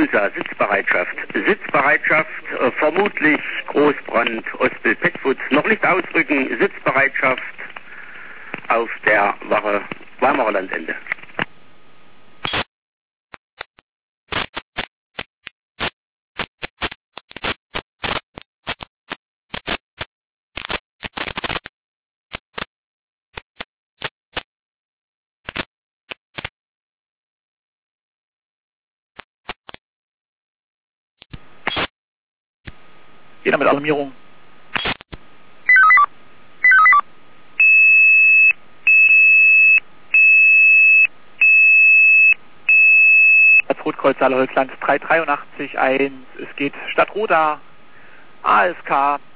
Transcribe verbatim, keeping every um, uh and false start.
Usa, Sitzbereitschaft. Sitzbereitschaft, äh, vermutlich Großbrand, Ostbild-Petwutz, noch nicht ausrücken, Sitzbereitschaft auf der Wache Weimarer Landende. Jeder mit Alarmierung. Als Rotkreuz Saale Holzland drei drei acht eins, es geht Stadt Roda, A S K